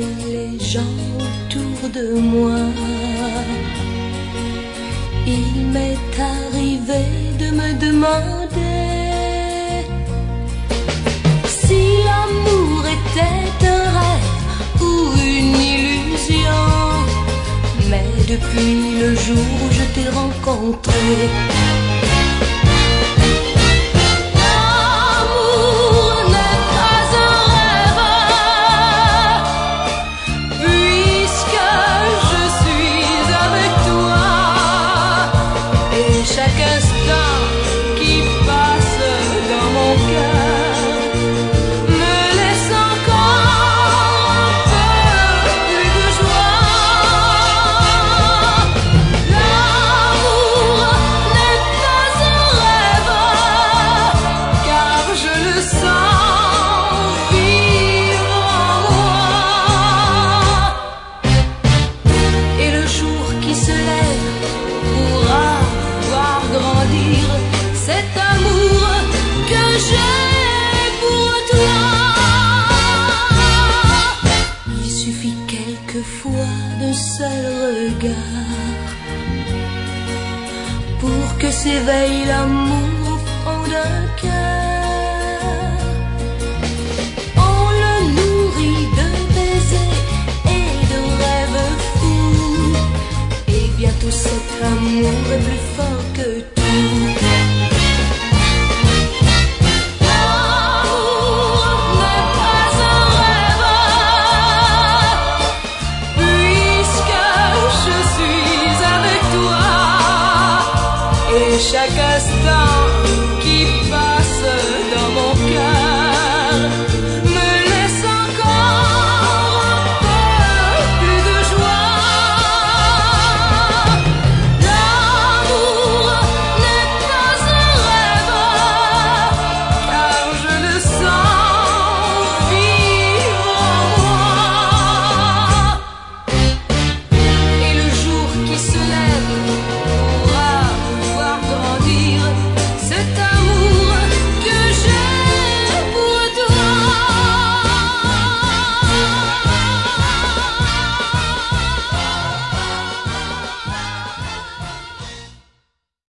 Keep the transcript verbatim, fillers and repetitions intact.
les gens autour de moi. Il m'est arrivé de me demander si l'amour était un rêve ou une illusion. Mais depuis le jour où je t'ai rencontré, chaque instant qui passe dans mon cœur me laisse encore un peu plus de joie. L'amour n'est pas un rêve, car je le sens vivre en moi. Et le jour qui se lève pourra grandir cet amour que j'ai pour toi. Il suffit quelquefois d'un seul regard pour que s'éveille l'amour au fond d'un cœur. On le nourrit de baisers et de rêves fous, et bientôt cet amour est plus fort que tout. L'amour n'est pas un rêve, puisque je suis avec toi, et chaque instant